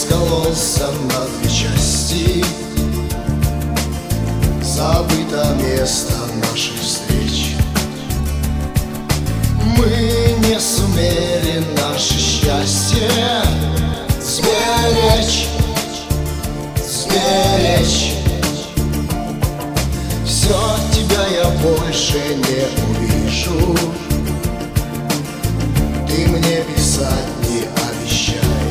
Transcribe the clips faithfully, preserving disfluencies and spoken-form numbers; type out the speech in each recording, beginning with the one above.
раскололся на две части. Забыто место наших встреч. Мы не сумели наше счастье сберечь, сберечь. Все, тебя я больше не увижу. Ты мне писать не обещай.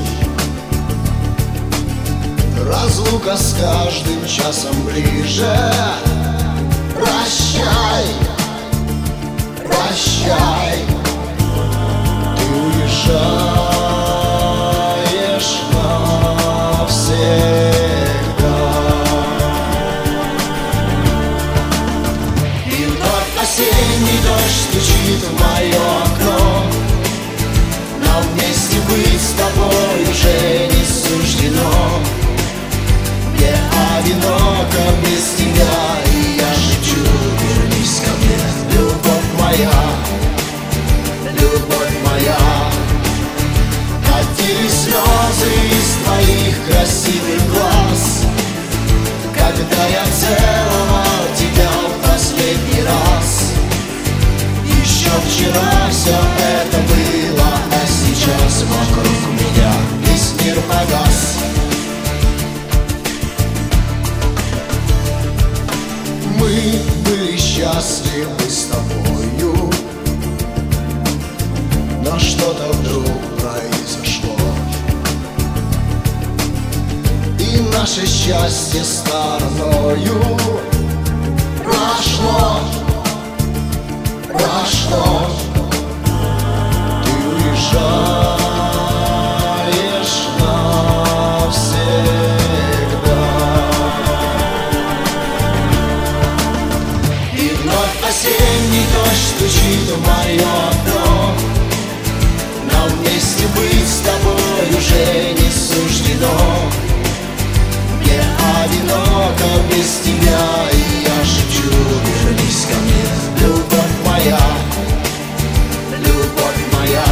Разлука с каждым часом ближе. Прощай, прощай. Ты уезжаешь навсегда. И вновь осенний дождь стучит в мое окно. Нам вместе быть с тобой уже не суждено. Мне одиноко без тебя, и я шепчу: вернись ко мне, любовь моя, любовь моя. Катили слезы из твоих красивых глаз, когда я целовал тебя в последний раз. Еще вчера все это было, а сейчас вокруг меня весь мир погас. Мы были счастливы с тобою, но что-то вдруг произошло, и наше счастье стороною прошло, прошло. Ты уезжаешь навсегда. И вновь осенний дождь стучит в мое окно. Нам вместе быть с тобой уже не суждено. Мне одиноко без тебя, и я шепчу: вернись ко мне, любовь моя, любовь моя.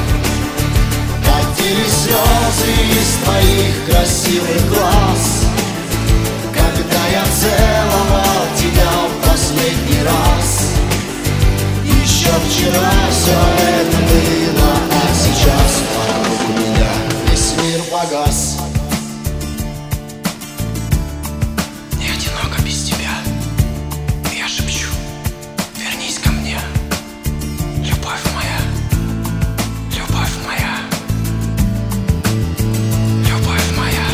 Катили слезы из твоих красивых глаз, когда я целовал тебя в последний раз. Еще вчера все это было, а сейчас вокруг меня весь мир погас. Мне одиноко без тебя, я шепчу: вернись ко мне, любовь моя, любовь моя, любовь моя.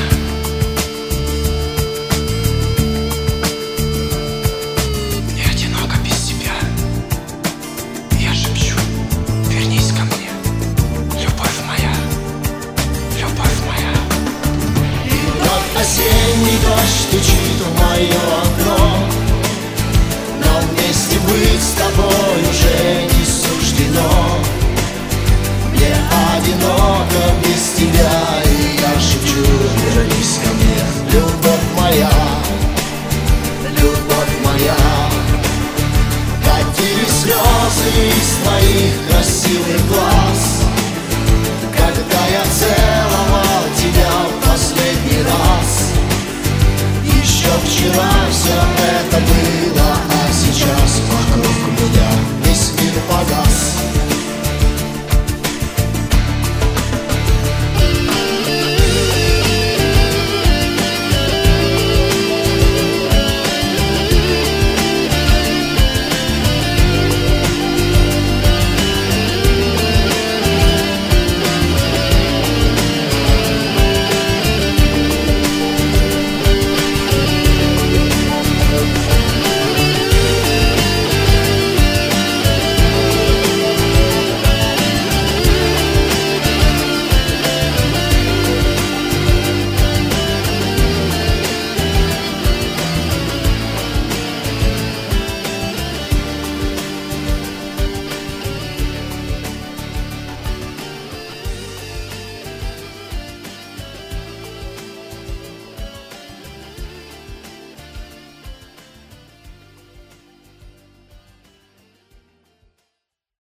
Мне одиноко без тебя, я шепчу: вернись ко мне, любовь моя, любовь моя. И вновь осенний дождь стучит в мое окно. Нам вместе быть с тобой уже не суждено. Мне одиноко без тебя.